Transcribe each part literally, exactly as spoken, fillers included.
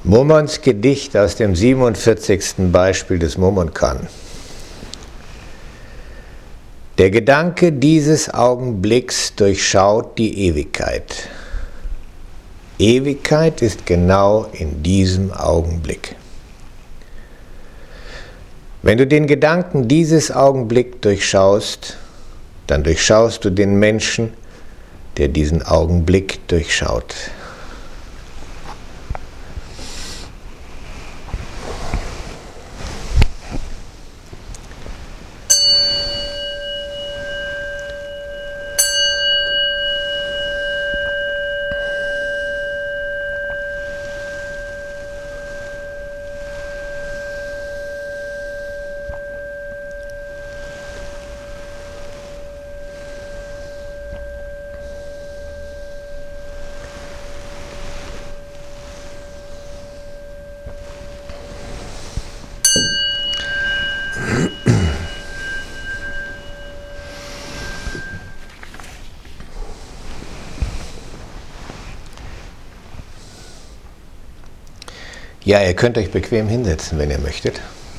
Mummons Gedicht aus dem siebenundvierzigsten Beispiel des Mummonkan. Der Gedanke dieses Augenblicks durchschaut die Ewigkeit. Ewigkeit ist genau in diesem Augenblick. Wenn du den Gedanken dieses Augenblick durchschaust, dann durchschaust du den Menschen, der diesen Augenblick durchschaut. Ja, ihr könnt euch bequem hinsetzen, wenn ihr möchtet.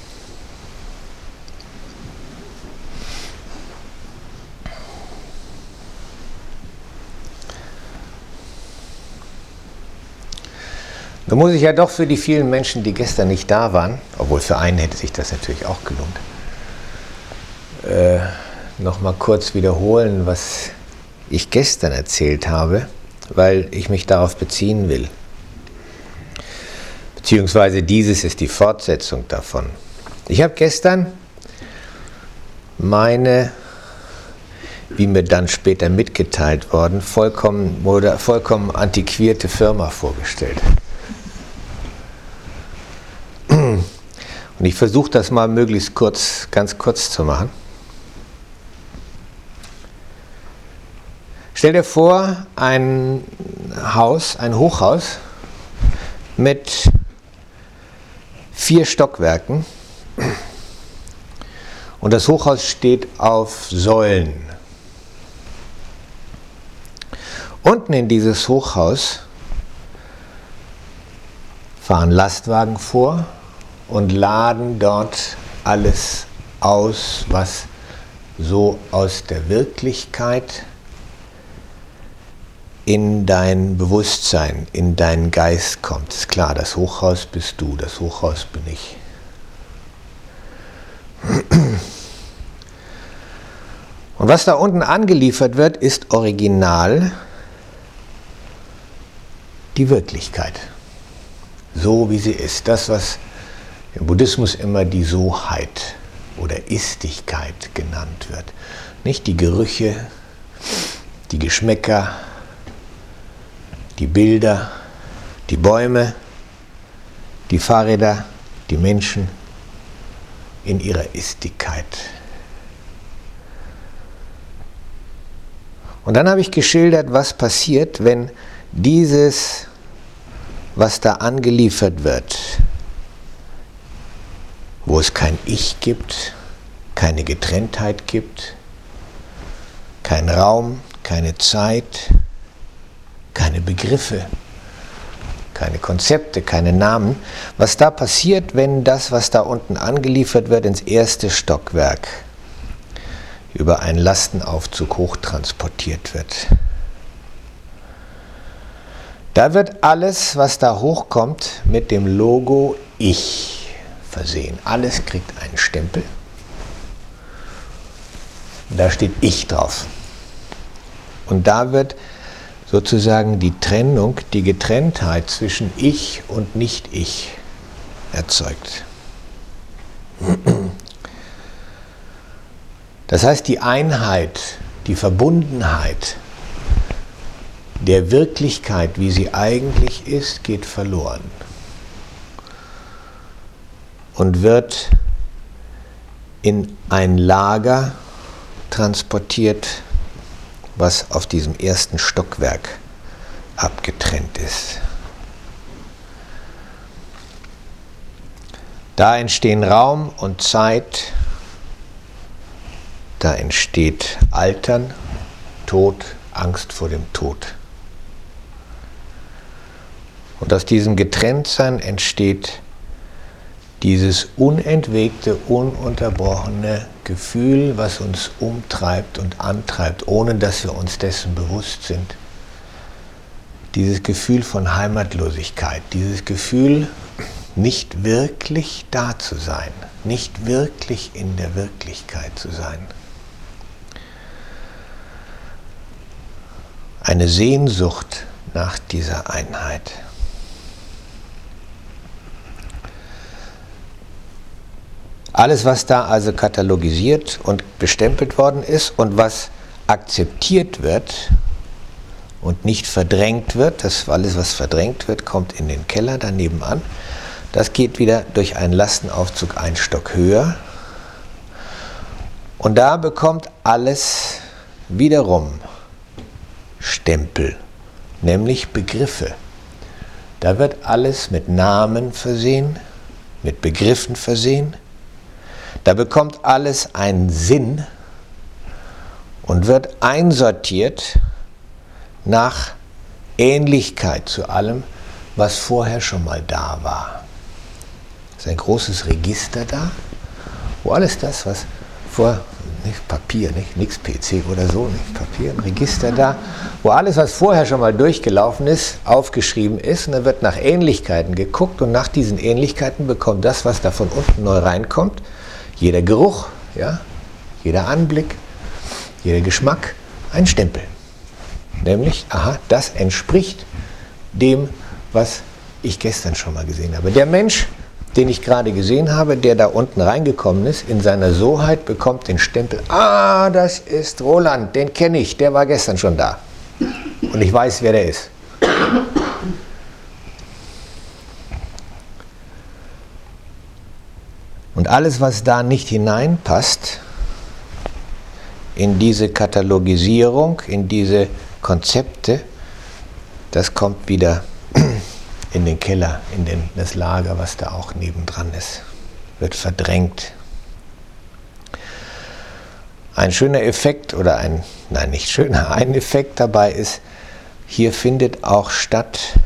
Nun muss ich ja doch für die vielen Menschen, die gestern nicht da waren, obwohl für einen hätte sich das natürlich auch gelohnt, äh, noch mal kurz wiederholen, was ich gestern erzählt habe, weil ich mich darauf beziehen will. Beziehungsweise dieses ist die Fortsetzung davon. Ich habe gestern meine, wie mir dann später mitgeteilt worden, vollkommen, oder vollkommen antiquierte Firma vorgestellt. Und ich versuche das mal möglichst kurz, ganz kurz zu machen. Stell dir vor, ein Haus, ein Hochhaus mit vier Stockwerken, und das Hochhaus steht auf Säulen. Unten in dieses Hochhaus fahren Lastwagen vor und laden dort alles aus, was so aus der Wirklichkeit in dein Bewusstsein, in deinen Geist kommt. Ist klar, das Hochhaus bist du, das Hochhaus bin ich. Und was da unten angeliefert wird, ist original die Wirklichkeit. So wie sie ist. Das, was im Buddhismus immer die Soheit oder Istigkeit genannt wird. Nicht die Gerüche, die Geschmäcker, die Bilder, die Bäume, die Fahrräder, die Menschen in ihrer Istigkeit. Und dann habe ich geschildert, was passiert, wenn dieses, was da angeliefert wird, wo es kein Ich gibt, keine Getrenntheit gibt, kein Raum, keine Zeit, keine Begriffe, keine Konzepte, keine Namen. Was da passiert, wenn das, was da unten angeliefert wird, ins erste Stockwerk über einen Lastenaufzug hochtransportiert wird. Da wird alles, was da hochkommt, mit dem Logo Ich versehen. Alles kriegt einen Stempel. Da steht Ich drauf. Und da wird sozusagen die Trennung, die Getrenntheit zwischen Ich und Nicht-Ich erzeugt. Das heißt, die Einheit, die Verbundenheit der Wirklichkeit, wie sie eigentlich ist, geht verloren und wird in ein Lager transportiert, was auf diesem ersten Stockwerk abgetrennt ist. Da entstehen Raum und Zeit, da entsteht Altern, Tod, Angst vor dem Tod. Und aus diesem Getrenntsein entsteht dieses unentwegte, ununterbrochene Gefühl, was uns umtreibt und antreibt, ohne dass wir uns dessen bewusst sind. Dieses Gefühl von Heimatlosigkeit, dieses Gefühl, nicht wirklich da zu sein, nicht wirklich in der Wirklichkeit zu sein. Eine Sehnsucht nach dieser Einheit. Alles, was da also katalogisiert und bestempelt worden ist und was akzeptiert wird und nicht verdrängt wird, das alles, was verdrängt wird, kommt in den Keller daneben an. Das geht wieder durch einen Lastenaufzug einen Stock höher. Und da bekommt alles wiederum Stempel, nämlich Begriffe. Da wird alles mit Namen versehen, mit Begriffen versehen. Da bekommt alles einen Sinn und wird einsortiert nach Ähnlichkeit zu allem, was vorher schon mal da war. Es ist ein großes Register da, wo alles das, was vor, nicht Papier, nicht, nichts P C oder so, nicht Papier, ein Register da, wo alles, was vorher schon mal durchgelaufen ist, aufgeschrieben ist, und da wird nach Ähnlichkeiten geguckt und nach diesen Ähnlichkeiten bekommt das, was da von unten neu reinkommt, jeder Geruch, ja, jeder Anblick, jeder Geschmack, ein Stempel. Nämlich, aha, das entspricht dem, was ich gestern schon mal gesehen habe. Der Mensch, den ich gerade gesehen habe, der da unten reingekommen ist, in seiner Soheit, bekommt den Stempel, ah, das ist Roland, den kenne ich, der war gestern schon da. Und ich weiß, wer der ist. Und alles, was da nicht hineinpasst, in diese Katalogisierung, in diese Konzepte, das kommt wieder in den Keller, in den, das Lager, was da auch nebendran ist, wird verdrängt. Ein schöner Effekt, oder ein, nein, nicht schöner, ein Effekt dabei ist, hier findet auch statt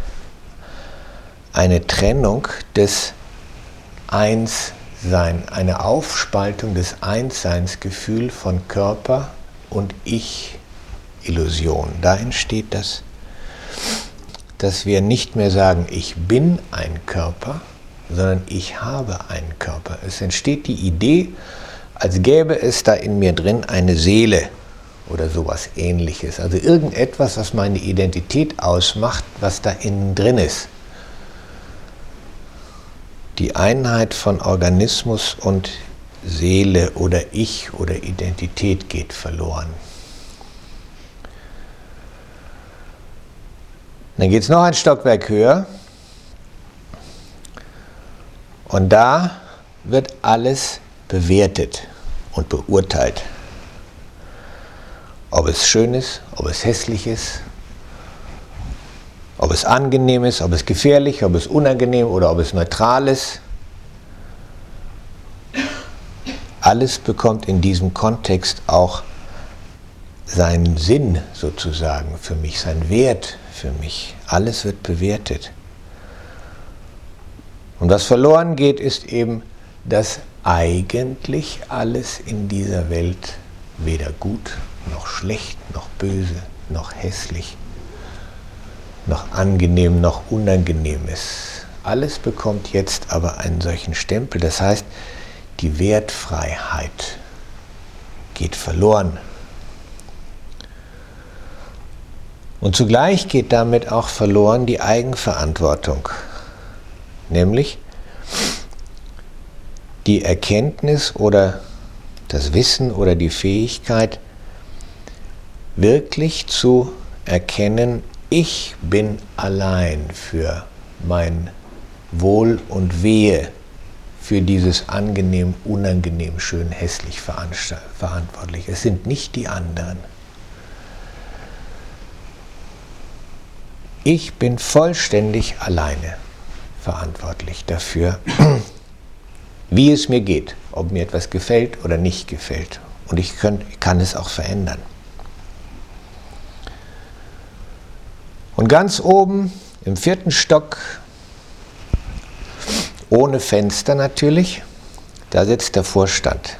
eine Trennung des Einssein, eine Aufspaltung des Einsseinsgefühl von Körper und Ich-Illusion. Da entsteht das, dass wir nicht mehr sagen, ich bin ein Körper, sondern ich habe einen Körper. Es entsteht die Idee, als gäbe es da in mir drin eine Seele oder sowas Ähnliches. Also irgendetwas, was meine Identität ausmacht, was da innen drin ist. Die Einheit von Organismus und Seele oder Ich oder Identität geht verloren. Dann geht es noch ein Stockwerk höher und da wird alles bewertet und beurteilt. Ob es schön ist, ob es hässlich ist, ob es angenehm ist, ob es gefährlich, ob es unangenehm oder ob es neutral ist. Alles bekommt in diesem Kontext auch seinen Sinn sozusagen für mich, seinen Wert für mich. Alles wird bewertet. Und was verloren geht, ist eben, dass eigentlich alles in dieser Welt weder gut, noch schlecht, noch böse, noch hässlich, noch angenehm, noch unangenehm ist. Alles bekommt jetzt aber einen solchen Stempel. Das heißt, die Wertfreiheit geht verloren. Und zugleich geht damit auch verloren die Eigenverantwortung, nämlich die Erkenntnis oder das Wissen oder die Fähigkeit, wirklich zu erkennen, ich bin allein für mein Wohl und Wehe, für dieses angenehm, unangenehm, schön, hässlich verantwortlich. Es sind nicht die anderen. Ich bin vollständig alleine verantwortlich dafür, wie es mir geht, ob mir etwas gefällt oder nicht gefällt. Und ich kann, kann es auch verändern. Und ganz oben Im vierten Stock, ohne Fenster natürlich, da sitzt der Vorstand.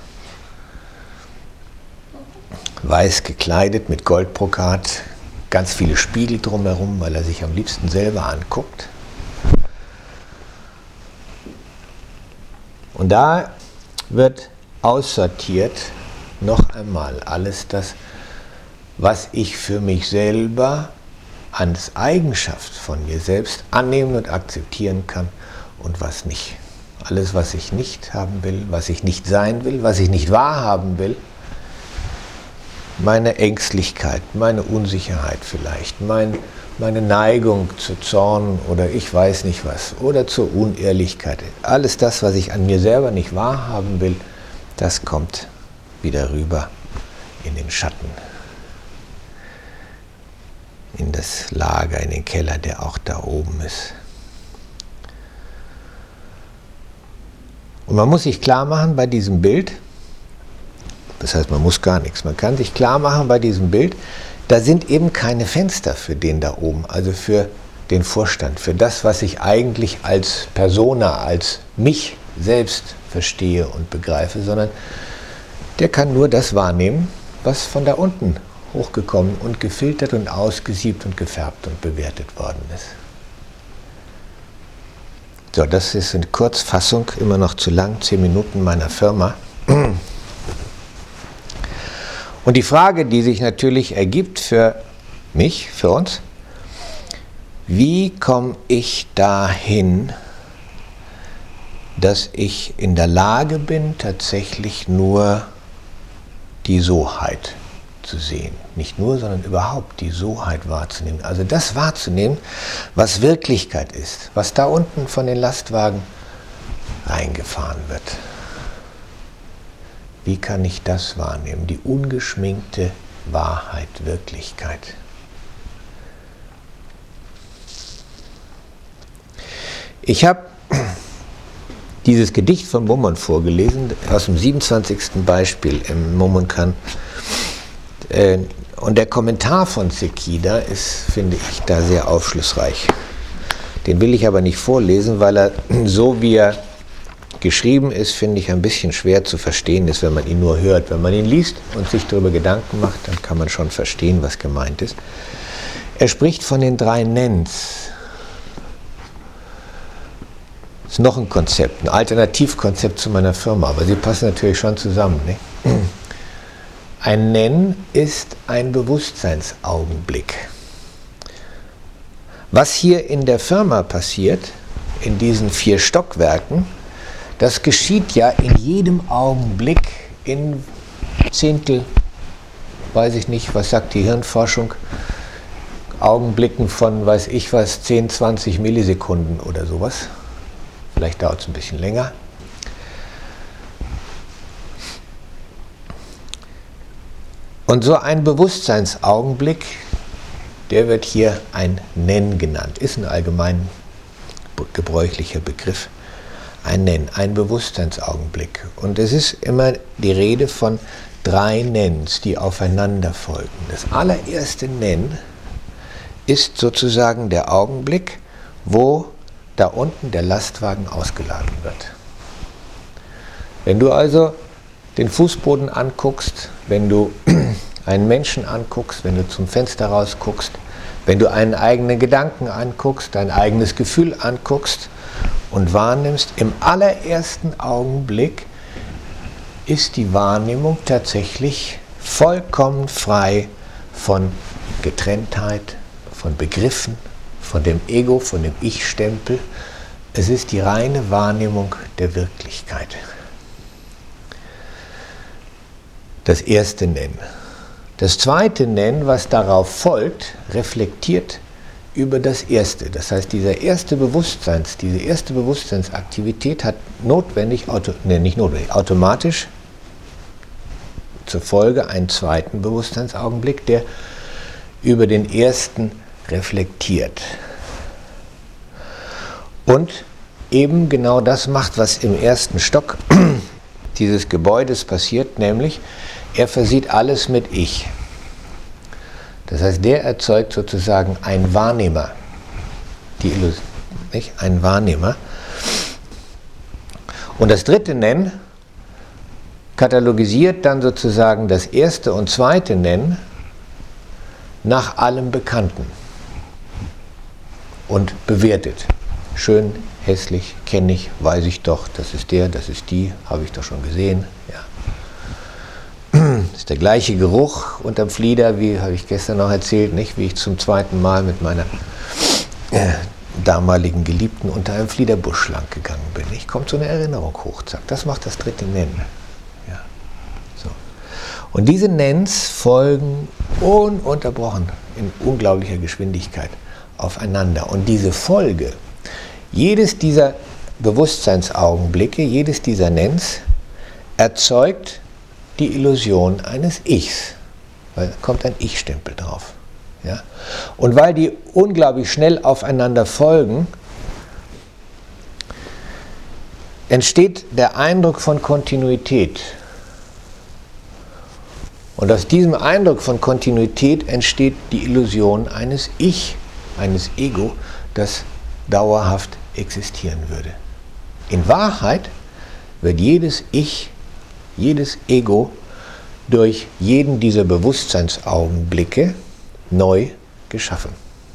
Weiß gekleidet mit Goldbrokat, ganz viele Spiegel drumherum, weil er sich am liebsten selber anguckt. Und da wird aussortiert noch einmal alles das, was ich für mich selber als Eigenschaft von mir selbst annehmen und akzeptieren kann und was nicht. Alles, was ich nicht haben will, was ich nicht sein will, was ich nicht wahrhaben will, meine Ängstlichkeit, meine Unsicherheit vielleicht, mein, meine Neigung zu Zorn oder ich weiß nicht was oder zur Unehrlichkeit. Alles das, was ich an mir selber nicht wahrhaben will, das kommt wieder rüber in den Schatten, in das Lager, in den Keller, der auch da oben ist. Und man muss sich klar machen bei diesem Bild, das heißt, man muss gar nichts, man kann sich klar machen bei diesem Bild, da sind eben keine Fenster für den da oben, also für den Vorstand, für das, was ich eigentlich als Persona, als mich selbst verstehe und begreife, sondern der kann nur das wahrnehmen, was von da unten hochgekommen und gefiltert und ausgesiebt und gefärbt und bewertet worden ist. So, das ist eine Kurzfassung, immer noch zu lang, zehn Minuten meiner Firma. Und die Frage, die sich natürlich ergibt für mich, für uns, wie komme ich dahin, dass ich in der Lage bin, tatsächlich nur die Soheit zu sehen. Nicht nur, sondern überhaupt die Soheit wahrzunehmen. Also das wahrzunehmen, was Wirklichkeit ist, was da unten von den Lastwagen reingefahren wird. Wie kann ich das wahrnehmen? Die ungeschminkte Wahrheit, Wirklichkeit. Ich habe dieses Gedicht von Mummon vorgelesen, aus dem siebenundzwanzigsten Beispiel im Mumonkan. Und der Kommentar von Sekida ist, finde ich, da sehr aufschlussreich. Den will ich aber nicht vorlesen, weil er, so wie er geschrieben ist, finde ich, ein bisschen schwer zu verstehen ist, wenn man ihn nur hört. Wenn man ihn liest und sich darüber Gedanken macht, dann kann man schon verstehen, was gemeint ist. Er spricht von den drei Nens. Das ist noch ein Konzept, ein Alternativkonzept zu meiner Firma, aber sie passen natürlich schon zusammen. Ne? Ein Nen ist ein Bewusstseinsaugenblick. Was hier in der Firma passiert, in diesen vier Stockwerken, das geschieht ja in jedem Augenblick in Zehntel, weiß ich nicht, was sagt die Hirnforschung, Augenblicken von, weiß ich was, zehn, zwanzig Millisekunden oder sowas. Vielleicht dauert es ein bisschen länger. Und so ein Bewusstseinsaugenblick, der wird hier ein Nen genannt, ist ein allgemein gebräuchlicher Begriff. Ein Nen, ein Bewusstseinsaugenblick. Und es ist immer die Rede von drei Nens, die aufeinander folgen. Das allererste Nen ist sozusagen der Augenblick, wo da unten der Lastwagen ausgeladen wird. Wenn du also den Fußboden anguckst, wenn du einen Menschen anguckst, wenn du zum Fenster rausguckst, wenn du einen eigenen Gedanken anguckst, dein eigenes Gefühl anguckst und wahrnimmst, im allerersten Augenblick ist die Wahrnehmung tatsächlich vollkommen frei von Getrenntheit, von Begriffen, von dem Ego, von dem Ich-Stempel. Es ist die reine Wahrnehmung der Wirklichkeit. Das erste Nen. Das zweite Nen, was darauf folgt, reflektiert über das erste. Das heißt, dieser erste Bewusstseins, diese erste Bewusstseinsaktivität hat notwendig, auto, ne, nicht notwendig, automatisch zur Folge einen zweiten Bewusstseinsaugenblick, der über den ersten reflektiert. Und eben genau das macht, was im ersten Stock dieses Gebäudes passiert, nämlich er versieht alles mit Ich. Das heißt, der erzeugt sozusagen einen Wahrnehmer. die Illusion, nicht? Ein Wahrnehmer. Und das dritte Nennen katalogisiert dann sozusagen das erste und zweite Nennen nach allem Bekannten und bewertet. Schön, hässlich, kenne ich, weiß ich doch, das ist der, das ist die, habe ich doch schon gesehen. Ja. Das ist der gleiche Geruch unterm Flieder, wie habe ich gestern noch erzählt, nicht? Wie ich zum zweiten Mal mit meiner äh, damaligen Geliebten unter einem Fliederbusch lang gegangen bin. Ich kommt so eine Erinnerung hoch, zack, das macht das dritte Nennen. Ja. So. Und diese Nens folgen ununterbrochen in unglaublicher Geschwindigkeit aufeinander. Und diese Folge, jedes dieser Bewusstseinsaugenblicke, jedes dieser Nens erzeugt die Illusion eines Ichs, weil da kommt ein Ich-Stempel drauf. Ja? Und weil die unglaublich schnell aufeinander folgen, entsteht der Eindruck von Kontinuität. Und aus diesem Eindruck von Kontinuität entsteht die Illusion eines Ich, eines Ego, das dauerhaft existieren würde. In Wahrheit wird jedes Ich, jedes Ego durch jeden dieser Bewusstseinsaugenblicke neu geschaffen.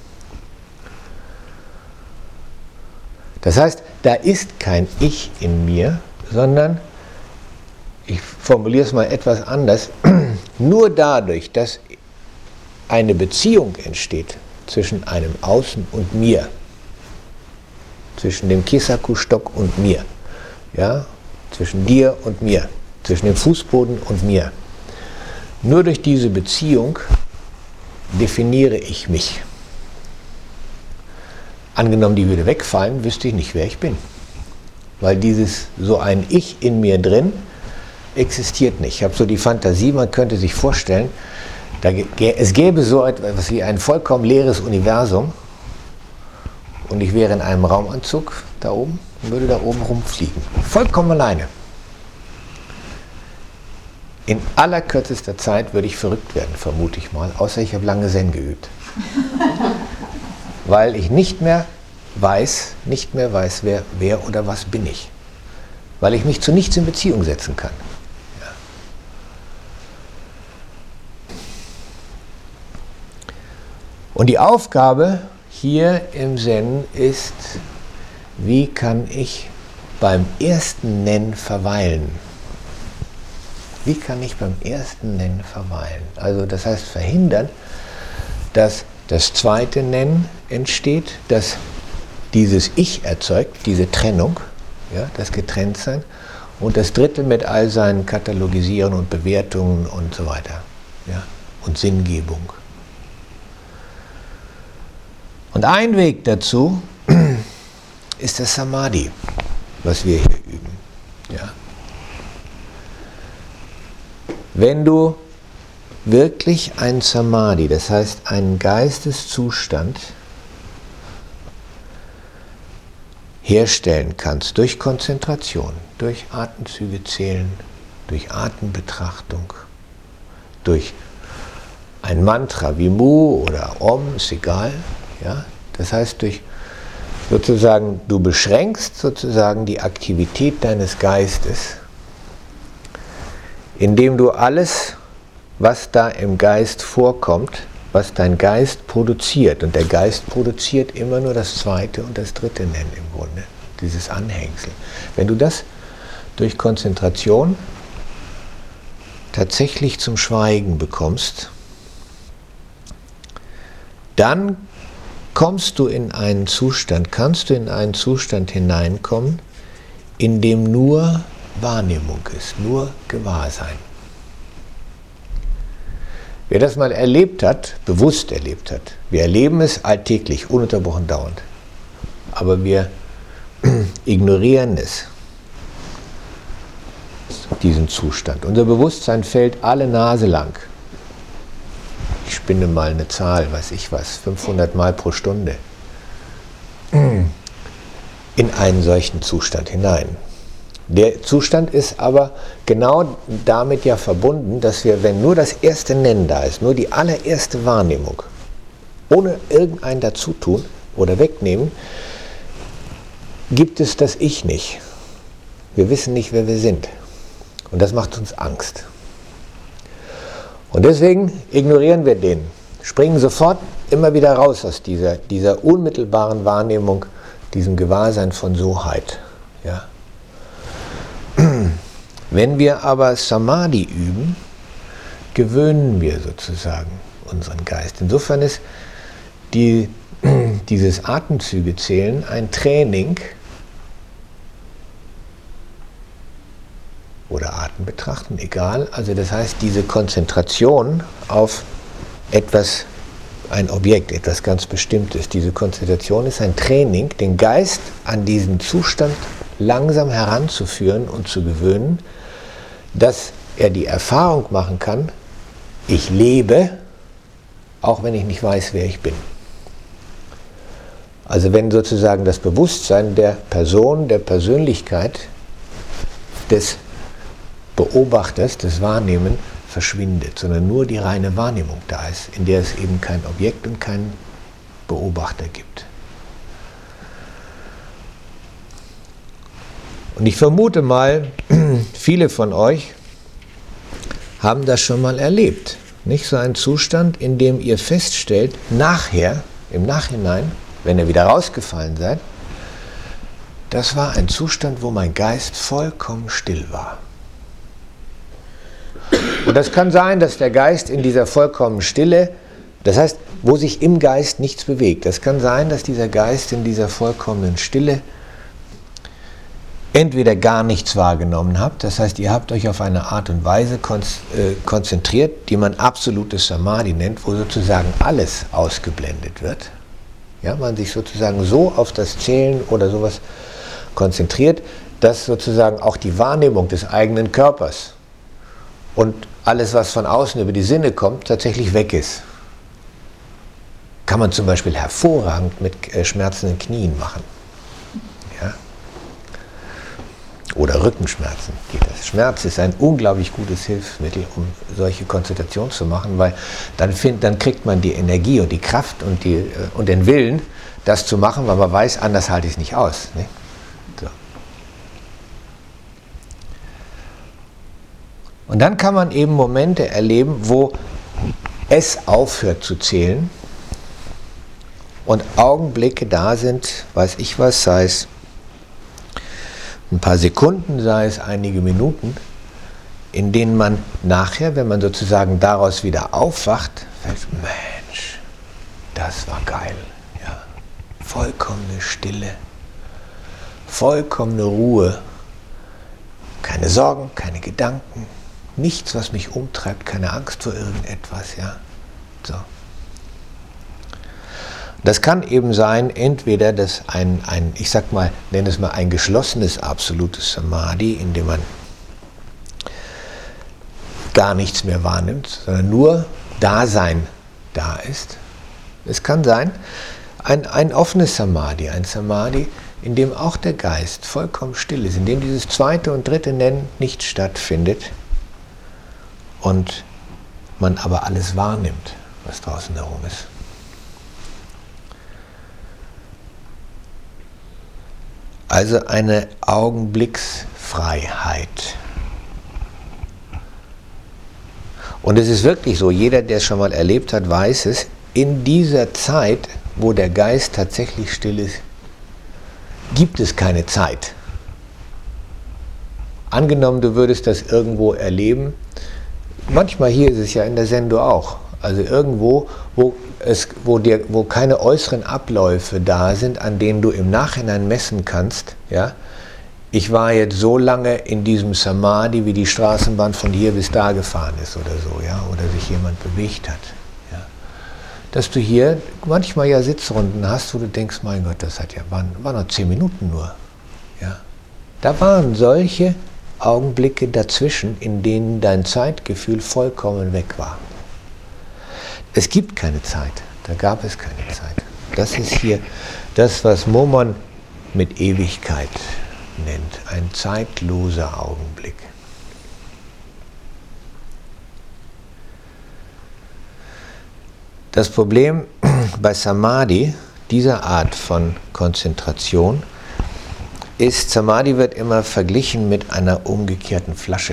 Das heißt, da ist kein Ich in mir, sondern, ich formuliere es mal etwas anders, nur dadurch, dass eine Beziehung entsteht zwischen einem Außen und mir, zwischen dem Kisaku-Stock und mir, ja, zwischen dir und mir, zwischen dem Fußboden und mir. Nur durch diese Beziehung definiere ich mich. Angenommen, die würde wegfallen, wüsste ich nicht, wer ich bin. Weil dieses, so ein Ich in mir drin, existiert nicht. Ich habe so die Fantasie, man könnte sich vorstellen, da, es gäbe so etwas wie ein vollkommen leeres Universum und ich wäre in einem Raumanzug da oben und würde da oben rumfliegen. Vollkommen alleine. In allerkürzester Zeit würde ich verrückt werden, vermute ich mal, außer ich habe lange Zen geübt. Weil ich nicht mehr weiß, nicht mehr weiß, wer, wer oder was bin ich. Weil ich mich zu nichts in Beziehung setzen kann. Ja. Und die Aufgabe hier im Zen ist, wie kann ich beim ersten Nen verweilen? Wie kann ich beim ersten Nen verweilen? Also das heißt verhindern, dass das zweite Nen entsteht, dass dieses Ich erzeugt, diese Trennung, ja, das Getrenntsein, und das dritte mit all seinen Katalogisieren und Bewertungen und so weiter, ja, und Sinngebung. Und ein Weg dazu ist das Samadhi, was wir hier üben. Ja. Wenn du wirklich ein Samadhi, das heißt einen Geisteszustand, herstellen kannst durch Konzentration, durch Atemzüge zählen, durch Atembetrachtung, durch ein Mantra wie Mu oder Om, ist egal. Ja? Das heißt, durch sozusagen, du beschränkst sozusagen die Aktivität deines Geistes, indem du alles, was da im Geist vorkommt, was dein Geist produziert, und der Geist produziert immer nur das zweite und das dritte Nennen im Grunde, dieses Anhängsel. Wenn du das durch Konzentration tatsächlich zum Schweigen bekommst, dann kommst du in einen Zustand, kannst du in einen Zustand hineinkommen, in dem nur Wahrnehmung ist, nur Gewahrsein. Wer das mal erlebt hat, bewusst erlebt hat, wir erleben es alltäglich, ununterbrochen dauernd, aber wir ignorieren es, diesen Zustand. Unser Bewusstsein fällt alle Nase lang. Ich spinne mal eine Zahl, weiß ich was, fünfhundert Mal pro Stunde, in einen solchen Zustand hinein. Der Zustand ist aber genau damit ja verbunden, dass wir, wenn nur das erste Nennen da ist, nur die allererste Wahrnehmung, ohne irgendein Dazutun, oder wegnehmen, gibt es das Ich nicht. Wir wissen nicht, wer wir sind. Und das macht uns Angst. Und deswegen ignorieren wir den, springen sofort immer wieder raus aus dieser, dieser unmittelbaren Wahrnehmung, diesem Gewahrsein von Soheit. Ja. Wenn wir aber Samadhi üben, gewöhnen wir sozusagen unseren Geist. Insofern ist die, dieses Atemzügezählen ein Training oder Atem betrachten, egal. Also das heißt, diese Konzentration auf etwas, ein Objekt, etwas ganz Bestimmtes, diese Konzentration ist ein Training, den Geist an diesen Zustand langsam heranzuführen und zu gewöhnen, dass er die Erfahrung machen kann, ich lebe, auch wenn ich nicht weiß, wer ich bin. Also wenn sozusagen das Bewusstsein der Person, der Persönlichkeit, des Beobachters, des Wahrnehmen verschwindet, sondern nur die reine Wahrnehmung da ist, in der es eben kein Objekt und keinen Beobachter gibt. Und ich vermute mal, viele von euch haben das schon mal erlebt. Nicht so ein Zustand, in dem ihr feststellt, nachher, im Nachhinein, wenn ihr wieder rausgefallen seid, das war ein Zustand, wo mein Geist vollkommen still war. Und das kann sein, dass der Geist in dieser vollkommenen Stille, das heißt, wo sich im Geist nichts bewegt, das kann sein, dass dieser Geist in dieser vollkommenen Stille entweder gar nichts wahrgenommen habt, das heißt, ihr habt euch auf eine Art und Weise konzentriert, die man absolutes Samadhi nennt, wo sozusagen alles ausgeblendet wird. Ja, man sich sozusagen so auf das Zählen oder sowas konzentriert, dass sozusagen auch die Wahrnehmung des eigenen Körpers und alles, was von außen über die Sinne kommt, tatsächlich weg ist. Kann man zum Beispiel hervorragend mit äh, schmerzenden Knien machen. Ja? Oder Rückenschmerzen geht das. Schmerz ist ein unglaublich gutes Hilfsmittel, um solche Konzentration zu machen, weil dann, find, dann kriegt man die Energie und die Kraft und, die, äh, und den Willen, das zu machen, weil man weiß, anders halte ich es nicht aus. Ne? So. Und dann kann man eben Momente erleben, wo es aufhört zu zählen und Augenblicke da sind, weiß ich was, sei es ein paar Sekunden, sei es einige Minuten, in denen man nachher, wenn man sozusagen daraus wieder aufwacht, fällt, Mensch, das war geil. Ja. Vollkommene Stille, vollkommene Ruhe, keine Sorgen, keine Gedanken, nichts, was mich umtreibt, keine Angst vor irgendetwas. Ja. So. Das kann eben sein, entweder dass ein, ein, ich sag mal, nenne es mal ein geschlossenes absolutes Samadhi, in dem man gar nichts mehr wahrnimmt, sondern nur Dasein da ist. Es kann sein, ein, ein offenes Samadhi, ein Samadhi, in dem auch der Geist vollkommen still ist, in dem dieses zweite und dritte Nennen nicht stattfindet und man aber alles wahrnimmt, was draußen herum ist. Also eine Augenblicksfreiheit. Und es ist wirklich so, jeder, der es schon mal erlebt hat, weiß es, in dieser Zeit, wo der Geist tatsächlich still ist, gibt es keine Zeit. Angenommen, du würdest das irgendwo erleben, manchmal hier ist es ja in der Sendung auch, also irgendwo, wo, es, wo, dir, wo keine äußeren Abläufe da sind, an denen du im Nachhinein messen kannst, ja, ich war jetzt so lange in diesem Samadhi, wie die Straßenbahn von hier bis da gefahren ist oder so, ja, oder sich jemand bewegt hat. Ja. Dass du hier manchmal ja Sitzrunden hast, wo du denkst, mein Gott, das hat ja, waren, waren noch zehn Minuten nur. Ja. Da waren solche Augenblicke dazwischen, in denen dein Zeitgefühl vollkommen weg war. Es gibt keine Zeit, da gab es keine Zeit. Das ist hier das, was Momon mit Ewigkeit nennt, ein zeitloser Augenblick. Das Problem bei Samadhi, dieser Art von Konzentration ist, Samadhi wird immer verglichen mit einer umgekehrten Flasche.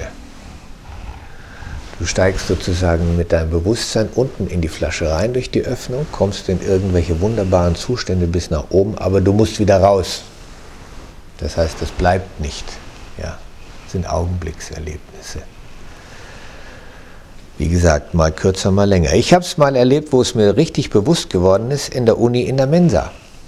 Du steigst sozusagen mit deinem Bewusstsein unten in die Flasche rein durch die Öffnung, kommst in irgendwelche wunderbaren Zustände bis nach oben, aber du musst wieder raus. Das heißt, das bleibt nicht. Ja, das sind Augenblickserlebnisse. Wie gesagt, mal kürzer, mal länger. Ich habe es mal erlebt, wo es mir richtig bewusst geworden ist, in der Uni in der Mensa.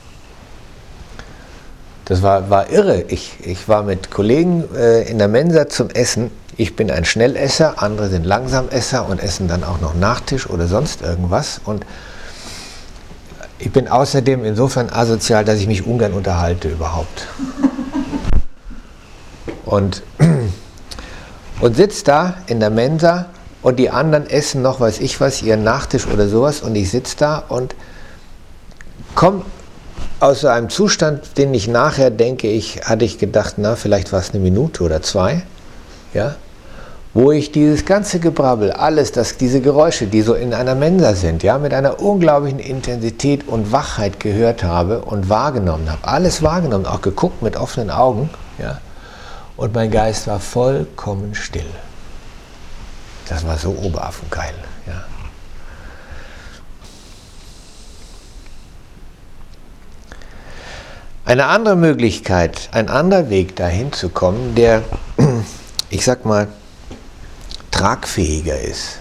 Das war, war irre. Ich, ich war mit Kollegen äh, in der Mensa zum Essen. Ich bin ein Schnellesser, andere sind Langsamesser und essen dann auch noch Nachtisch oder sonst irgendwas. Und ich bin außerdem insofern asozial, dass ich mich ungern unterhalte überhaupt. Und, und sitze da in der Mensa und die anderen essen noch, weiß ich was, ihren Nachtisch oder sowas und ich sitze da und komme aus so einem Zustand, den ich nachher denke, ich hatte ich gedacht, na, vielleicht war es eine Minute oder zwei, ja, wo ich dieses ganze Gebrabbel, alles, das, diese Geräusche, die so in einer Mensa sind, ja, mit einer unglaublichen Intensität und Wachheit gehört habe und wahrgenommen habe. Alles wahrgenommen, auch geguckt mit offenen Augen, ja, und mein Geist war vollkommen still. Das war so oberaffengeil, ja. Eine andere Möglichkeit, ein anderer Weg dahin zu kommen, der, ich sag mal, tragfähiger ist.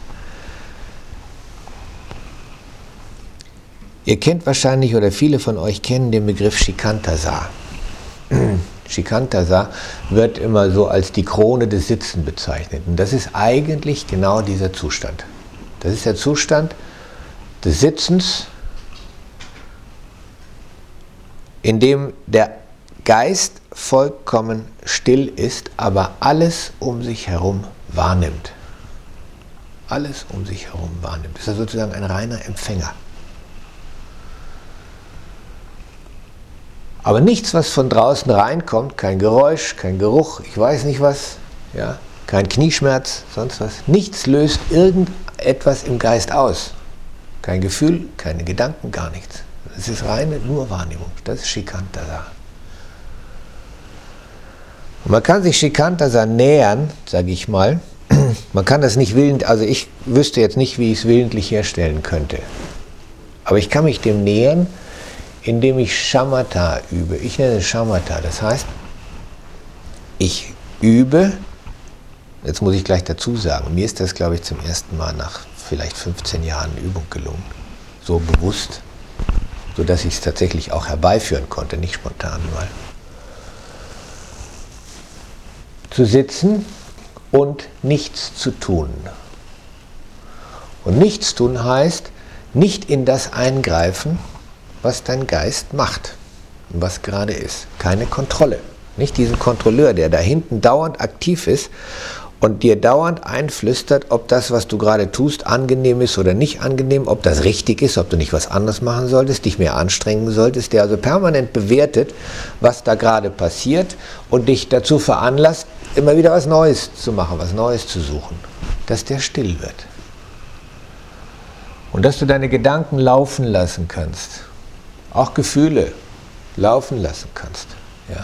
Ihr kennt wahrscheinlich, oder viele von euch kennen den Begriff Shikantaza. Shikantaza wird immer so als die Krone des Sitzens bezeichnet. Und das ist eigentlich genau dieser Zustand. Das ist der Zustand des Sitzens, in dem der Geist vollkommen still ist, aber alles um sich herum wahrnimmt. Alles um sich herum wahrnimmt. Das ist sozusagen ein reiner Empfänger. Aber nichts, was von draußen reinkommt, kein Geräusch, kein Geruch, ich weiß nicht was, ja, kein Knieschmerz, sonst was, nichts löst irgendetwas im Geist aus. Kein Gefühl, keine Gedanken, gar nichts. Es ist reine nur Wahrnehmung. Das ist Shikantaza. Und man kann sich Shikantaza nähern, sage ich mal. Man kann das nicht willentlich, also ich wüsste jetzt nicht, wie ich es willentlich herstellen könnte. Aber ich kann mich dem nähern, indem ich Shamatha übe. Ich nenne es Shamatha. Das heißt, ich übe, jetzt muss ich gleich dazu sagen, mir ist das, glaube ich, zum ersten Mal nach vielleicht fünfzehn Jahren Übung gelungen. So bewusst, sodass ich es tatsächlich auch herbeiführen konnte, nicht spontan mal. Zu sitzen und nichts zu tun. Und nichts tun heißt, nicht in das eingreifen, was dein Geist macht, was gerade ist. Keine Kontrolle. Nicht diesen Kontrolleur, der da hinten dauernd aktiv ist und dir dauernd einflüstert, ob das, was du gerade tust, angenehm ist oder nicht angenehm, ob das richtig ist, ob du nicht was anderes machen solltest, dich mehr anstrengen solltest, der also permanent bewertet, was da gerade passiert und dich dazu veranlasst, immer wieder was Neues zu machen, was Neues zu suchen, dass der still wird. Und dass du deine Gedanken laufen lassen kannst, auch Gefühle laufen lassen kannst. Ja.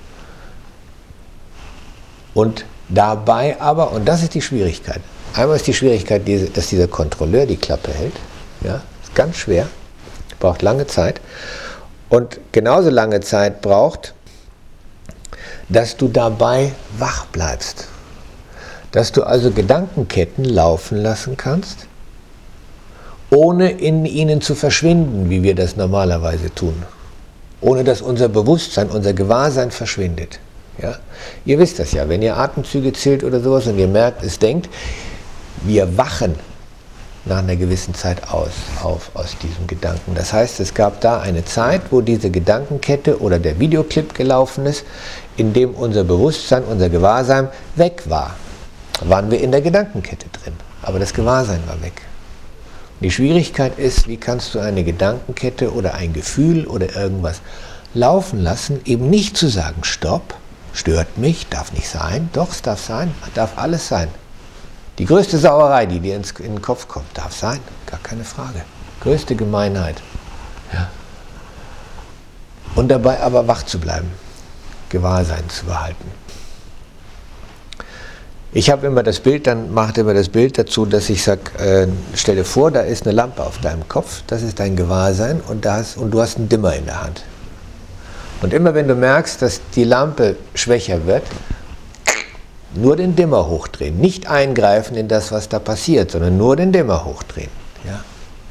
Und dabei aber, und das ist die Schwierigkeit, einmal ist die Schwierigkeit, dass dieser Kontrolleur die Klappe hält, ja, ist ganz schwer, braucht lange Zeit und genauso lange Zeit braucht, dass du dabei wach bleibst, dass du also Gedankenketten laufen lassen kannst, ohne in ihnen zu verschwinden, wie wir das normalerweise tun, ohne dass unser Bewusstsein, unser Gewahrsein verschwindet. Ja? Ihr wisst das ja, wenn ihr Atemzüge zählt oder sowas und ihr merkt, es denkt, wir wachen nach einer gewissen Zeit aus, auf aus diesem Gedanken. Das heißt, es gab da eine Zeit, wo diese Gedankenkette oder der Videoclip gelaufen ist, in dem unser Bewusstsein, unser Gewahrsein weg war. Da waren wir in der Gedankenkette drin, aber das Gewahrsein war weg. Die Schwierigkeit ist, wie kannst du eine Gedankenkette oder ein Gefühl oder irgendwas laufen lassen, eben nicht zu sagen, stopp, stört mich, darf nicht sein, doch, es darf sein, darf alles sein. Die größte Sauerei, die dir ins, in den Kopf kommt, darf sein, gar keine Frage. Größte Gemeinheit. Ja. Und dabei aber wach zu bleiben, Gewahrsein zu behalten. Ich habe immer das Bild, dann macht immer das Bild dazu, dass ich sage, äh, stell dir vor, da ist eine Lampe auf deinem Kopf, das ist dein Gewahrsein und, da hast, und du hast einen Dimmer in der Hand. Und immer wenn du merkst, dass die Lampe schwächer wird, nur den Dimmer hochdrehen, nicht eingreifen in das, was da passiert, sondern nur den Dimmer hochdrehen. Ja?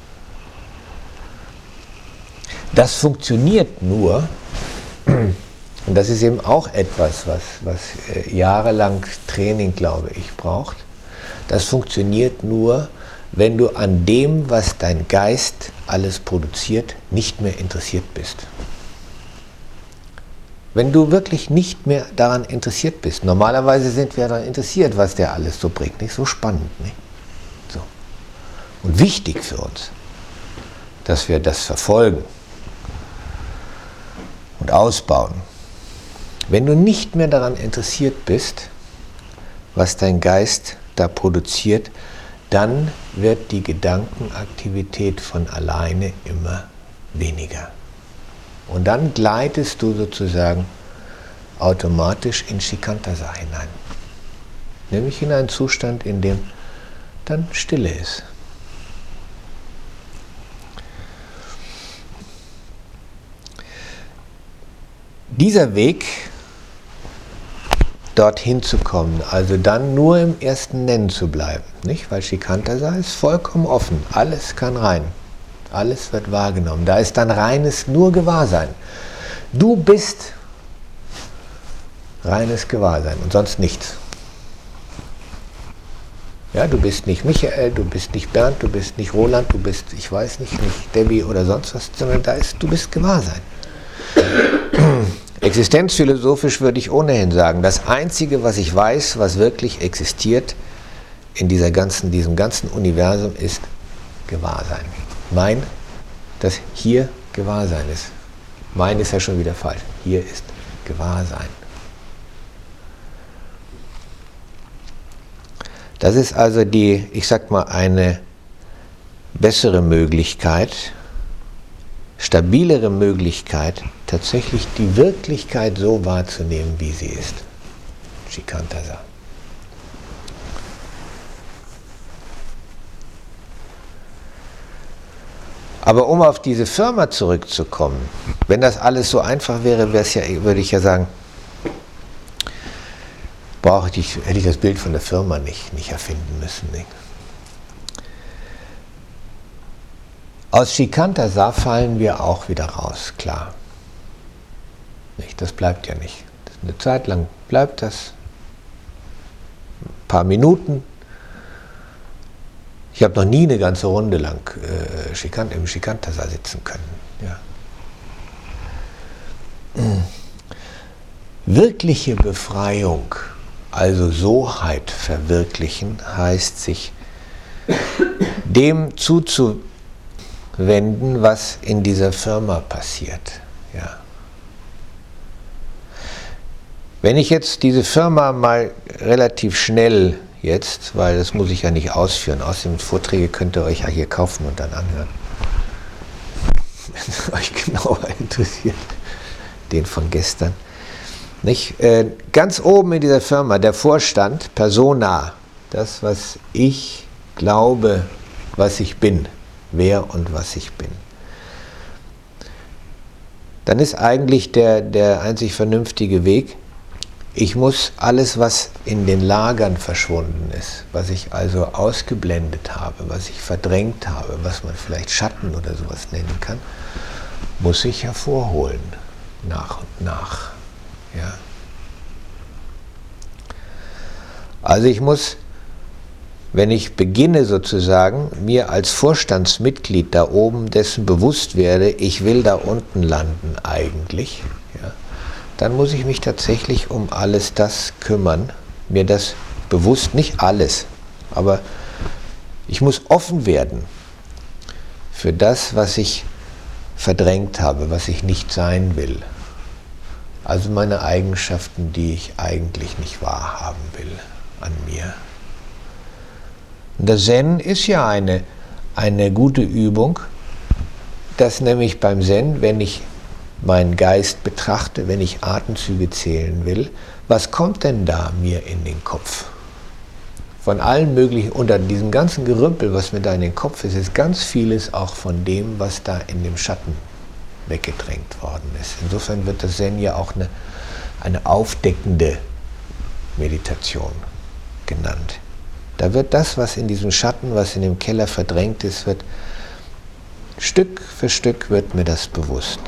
Das funktioniert nur, und das ist eben auch etwas, was, was äh, jahrelang Training, glaube ich, braucht. Das funktioniert nur, wenn du an dem, was dein Geist alles produziert, nicht mehr interessiert bist. Wenn du wirklich nicht mehr daran interessiert bist. Normalerweise sind wir daran interessiert, was der alles so bringt. Nicht so spannend. Nicht? So. Und wichtig für uns, dass wir das verfolgen und ausbauen. Wenn du nicht mehr daran interessiert bist, was dein Geist da produziert, dann wird die Gedankenaktivität von alleine immer weniger. Und dann gleitest du sozusagen automatisch in Shikantaza hinein. Nämlich in einen Zustand, in dem dann Stille ist. Dieser Weg, dorthin zu kommen, also dann nur im ersten Nennen zu bleiben, nicht? Weil Shikantaza ist vollkommen offen, alles kann rein. Alles wird wahrgenommen. Da ist dann reines nur Gewahrsein. Du bist reines Gewahrsein und sonst nichts. Ja, du bist nicht Michael, du bist nicht Bernd, du bist nicht Roland, du bist, ich weiß nicht, nicht Debbie oder sonst was, sondern da ist, du bist Gewahrsein. Existenzphilosophisch würde ich ohnehin sagen, das Einzige, was ich weiß, was wirklich existiert in dieser ganzen, diesem ganzen Universum, ist Gewahrsein. Mein, dass hier Gewahrsein ist. Mein ist ja schon wieder falsch. Hier ist Gewahrsein. Das ist also die, ich sag mal, eine bessere Möglichkeit, stabilere Möglichkeit, tatsächlich die Wirklichkeit so wahrzunehmen, wie sie ist. Shikantaza. Aber um auf diese Firma zurückzukommen, wenn das alles so einfach wäre, wär's ja, würde ich ja sagen, brauche ich, hätte ich das Bild von der Firma nicht, nicht erfinden müssen. Nicht? Aus Shikantaza fallen wir auch wieder raus, klar. Nicht? Das bleibt ja nicht. Das eine Zeit lang bleibt das, ein paar Minuten. Ich habe noch nie eine ganze Runde lang äh, Shikant, im Shikantaza sitzen können. Ja. Wirkliche Befreiung, also Soheit verwirklichen, heißt sich dem zuzuwenden, was in dieser Firma passiert. Ja. Wenn ich jetzt diese Firma mal relativ schnell jetzt, weil das muss ich ja nicht ausführen, außerdem Vorträge könnt ihr euch ja hier kaufen und dann anhören, wenn es euch genauer interessiert, den von gestern. Nicht? Äh, ganz oben in dieser Firma, der Vorstand, Persona, das, was ich glaube, was ich bin, wer und was ich bin. Dann ist eigentlich der, der einzig vernünftige Weg, ich muss alles, was in den Lagern verschwunden ist, was ich also ausgeblendet habe, was ich verdrängt habe, was man vielleicht Schatten oder sowas nennen kann, muss ich hervorholen, nach und nach. Ja. Also ich muss, wenn ich beginne sozusagen, mir als Vorstandsmitglied da oben dessen bewusst werde, ich will da unten landen eigentlich, ja, dann muss ich mich tatsächlich um alles das kümmern, mir das bewusst, nicht alles, aber ich muss offen werden für das, was ich verdrängt habe, was ich nicht sein will. Also meine Eigenschaften, die ich eigentlich nicht wahrhaben will an mir. Und der Zen ist ja eine, eine gute Übung, dass nämlich beim Zen, wenn ich meinen Geist betrachte, wenn ich Atemzüge zählen will, was kommt denn da mir in den Kopf? Von allen möglichen, unter diesem ganzen Gerümpel, was mir da in den Kopf ist, ist ganz vieles auch von dem, was da in dem Schatten weggedrängt worden ist. Insofern wird das Zen ja auch eine, eine aufdeckende Meditation genannt. Da wird das, was in diesem Schatten, was in dem Keller verdrängt ist, wird Stück für Stück wird mir das bewusst.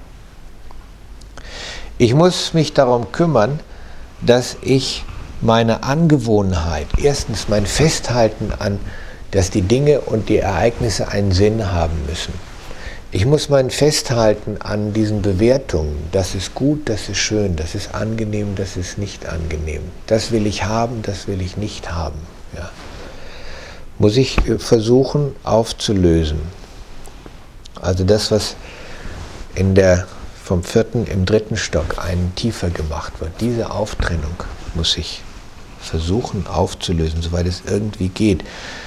Ich muss mich darum kümmern, dass ich meine Angewohnheit, erstens mein Festhalten an, dass die Dinge und die Ereignisse einen Sinn haben müssen. Ich muss mein Festhalten an diesen Bewertungen, das ist gut, das ist schön, das ist angenehm, das ist nicht angenehm. Das will ich haben, das will ich nicht haben. Ja. Muss ich versuchen aufzulösen. Also das, was in der, vom vierten im dritten Stock einen tiefer gemacht wird, diese Auftrennung muss ich versuchen aufzulösen, soweit es irgendwie geht.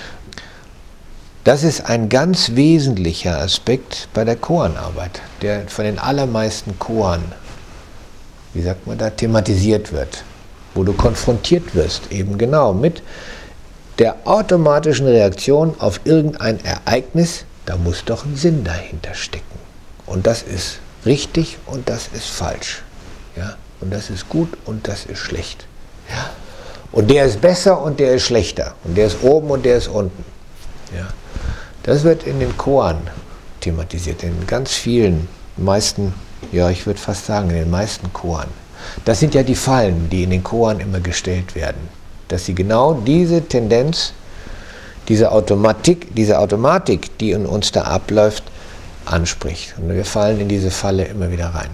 Das ist ein ganz wesentlicher Aspekt bei der Koan-Arbeit, der von den allermeisten Koan, wie sagt man da, thematisiert wird, wo du konfrontiert wirst, eben genau mit der automatischen Reaktion auf irgendein Ereignis. Da muss doch ein Sinn dahinter stecken. Und das ist richtig und das ist falsch. Ja? Und das ist gut und das ist schlecht. Ja? Und der ist besser und der ist schlechter. Und der ist oben und der ist unten. Ja? Das wird in den Koan thematisiert, in ganz vielen, meisten, ja ich würde fast sagen, in den meisten Koan. Das sind ja die Fallen, die in den Koan immer gestellt werden. Dass sie genau diese Tendenz, diese Automatik, diese Automatik, die in uns da abläuft, anspricht. Und wir fallen in diese Falle immer wieder rein.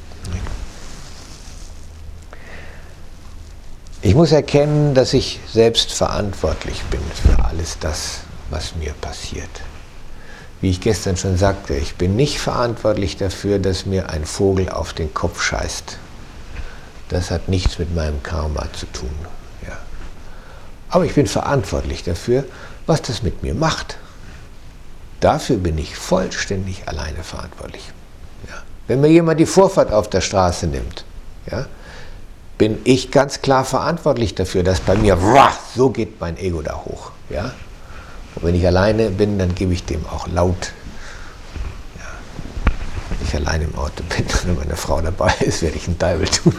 Ich muss erkennen, dass ich selbst verantwortlich bin für alles das, was mir passiert. Wie ich gestern schon sagte, ich bin nicht verantwortlich dafür, dass mir ein Vogel auf den Kopf scheißt. Das hat nichts mit meinem Karma zu tun. Ja. Aber ich bin verantwortlich dafür, was das mit mir macht. Dafür bin ich vollständig alleine verantwortlich. Ja. Wenn mir jemand die Vorfahrt auf der Straße nimmt, ja, bin ich ganz klar verantwortlich dafür, dass bei mir, so geht mein Ego da hoch. Ja. Und wenn ich alleine bin, dann gebe ich dem auch laut. Ja. Wenn ich alleine im Auto bin und meine Frau dabei ist, werde ich einen Teufel tun.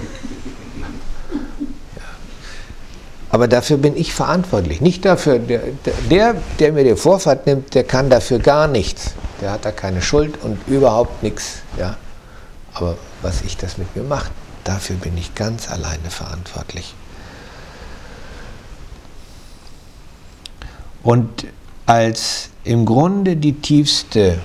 Aber dafür bin ich verantwortlich, nicht dafür, der, der, der mir die Vorfahrt nimmt, der kann dafür gar nichts. Der hat da keine Schuld und überhaupt nichts. Ja. Aber was ich das mit mir mache, dafür bin ich ganz alleine verantwortlich. Und als im Grunde die tiefste,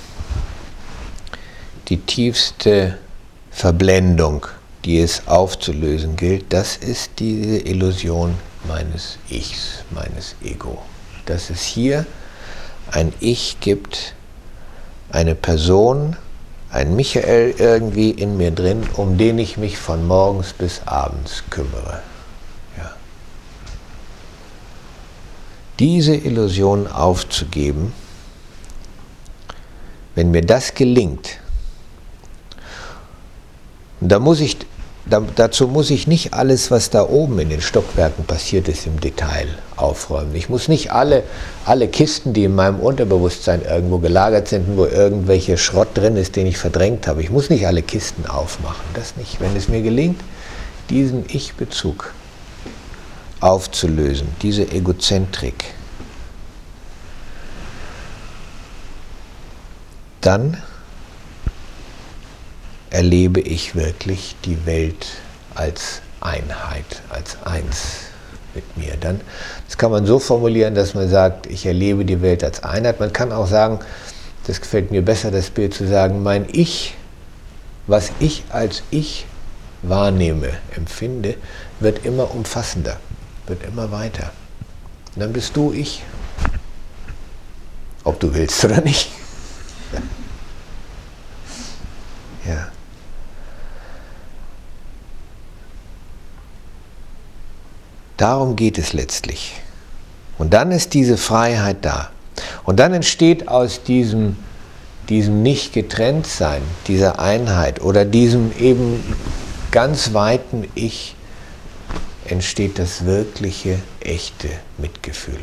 die tiefste Verblendung, die es aufzulösen gilt, das ist diese Illusion meines Ichs, meines Ego. Dass es hier ein Ich gibt, eine Person, ein Michael irgendwie in mir drin, um den ich mich von morgens bis abends kümmere. Ja. Diese Illusion aufzugeben, wenn mir das gelingt, und da muss ich, da, dazu muss ich nicht alles, was da oben in den Stockwerken passiert ist, im Detail aufräumen. Ich muss nicht alle, alle Kisten, die in meinem Unterbewusstsein irgendwo gelagert sind, wo irgendwelche Schrott drin ist, den ich verdrängt habe, ich muss nicht alle Kisten aufmachen, das nicht. Wenn es mir gelingt, diesen Ich-Bezug aufzulösen, diese Egozentrik, dann erlebe ich wirklich die Welt als Einheit, als eins mit mir. Dann, das kann man so formulieren, dass man sagt, ich erlebe die Welt als Einheit. Man kann auch sagen, das gefällt mir besser, das Bild zu sagen, mein Ich, was ich als Ich wahrnehme, empfinde, wird immer umfassender, wird immer weiter. Und dann bist du Ich, ob du willst oder nicht. Ja. Darum geht es letztlich. Und dann ist diese Freiheit da. Und dann entsteht aus diesem diesem Nicht-Getrenntsein, dieser Einheit oder diesem eben ganz weiten Ich entsteht das wirkliche, echte Mitgefühl.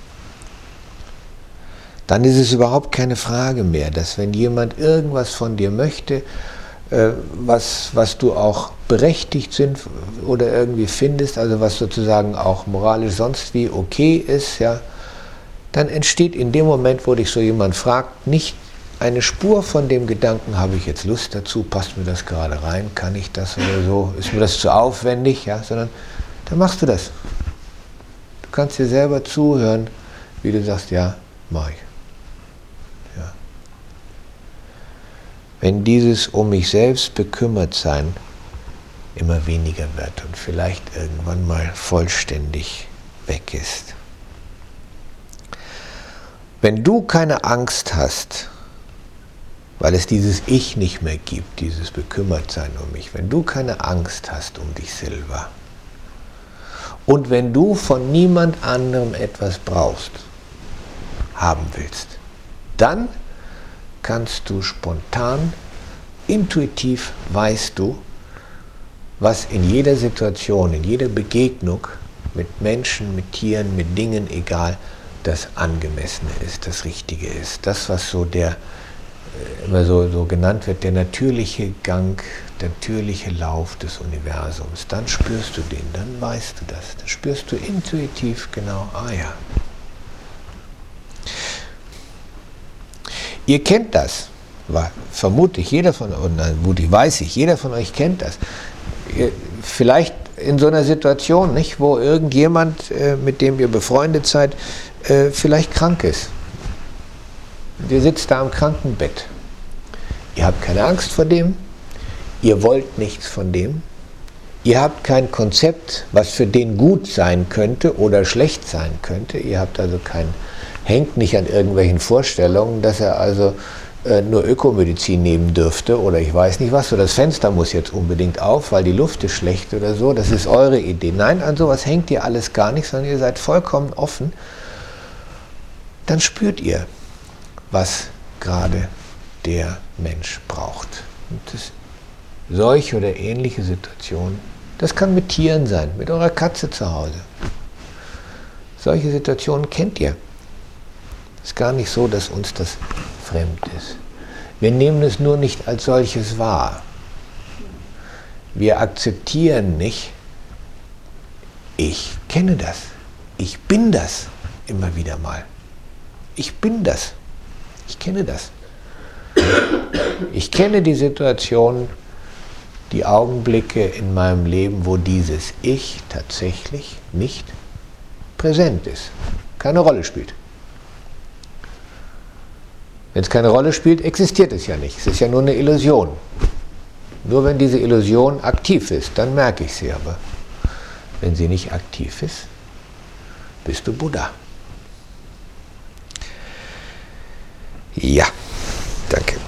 Dann ist es überhaupt keine Frage mehr, dass wenn jemand irgendwas von dir möchte, äh, was, was du auch berechtigt sind oder irgendwie findest, also was sozusagen auch moralisch sonst wie okay ist, ja, dann entsteht in dem Moment, wo dich so jemand fragt, nicht eine Spur von dem Gedanken, habe ich jetzt Lust dazu, passt mir das gerade rein, kann ich das oder so, ist mir das zu aufwendig, ja, sondern dann machst du das. Du kannst dir selber zuhören, wie du sagst, ja, mach ich. Ja. Wenn dieses um mich selbst bekümmert sein immer weniger wird und vielleicht irgendwann mal vollständig weg ist. Wenn du keine Angst hast, weil es dieses Ich nicht mehr gibt, dieses Bekümmertsein um mich, wenn du keine Angst hast um dich selber und wenn du von niemand anderem etwas brauchst, haben willst, dann kannst du spontan, intuitiv weißt du, was in jeder Situation, in jeder Begegnung mit Menschen, mit Tieren, mit Dingen, egal, das Angemessene ist, das Richtige ist. Das, was so der, immer so, so genannt wird, der natürliche Gang, der natürliche Lauf des Universums. Dann spürst du den, dann weißt du das. Dann spürst du intuitiv genau, ah ja. Ihr kennt das, vermutlich jeder von euch, vermutlich weiß ich, jeder von euch kennt das. Ihr, vielleicht in so einer Situation, nicht, wo irgendjemand, äh, mit dem ihr befreundet seid, äh, vielleicht krank ist. Ihr sitzt da am Krankenbett. Ihr habt keine Angst vor dem, ihr wollt nichts von dem, ihr habt kein Konzept, was für den gut sein könnte oder schlecht sein könnte. Ihr habt also kein, hängt nicht an irgendwelchen Vorstellungen, dass er also äh, nur Ökomedizin nehmen dürfte oder ich weiß nicht was, oder das Fenster muss jetzt unbedingt auf, weil die Luft ist schlecht oder so. Das ist eure Idee. Nein, an sowas hängt ihr alles gar nicht, sondern ihr seid vollkommen offen. Dann spürt ihr, was gerade der Mensch braucht. Und das, solche oder ähnliche Situationen, das kann mit Tieren sein, mit eurer Katze zu Hause. Solche Situationen kennt ihr. Es ist gar nicht so, dass uns das fremd ist. Wir nehmen es nur nicht als solches wahr. Wir akzeptieren nicht, ich kenne das, ich bin das immer wieder mal. Ich bin das. Ich kenne das. Ich kenne die Situation, die Augenblicke in meinem Leben, wo dieses Ich tatsächlich nicht präsent ist, keine Rolle spielt. Wenn es keine Rolle spielt, existiert es ja nicht. Es ist ja nur eine Illusion. Nur wenn diese Illusion aktiv ist, dann merke ich sie aber. Wenn sie nicht aktiv ist, bist du Buddha. Ja, danke.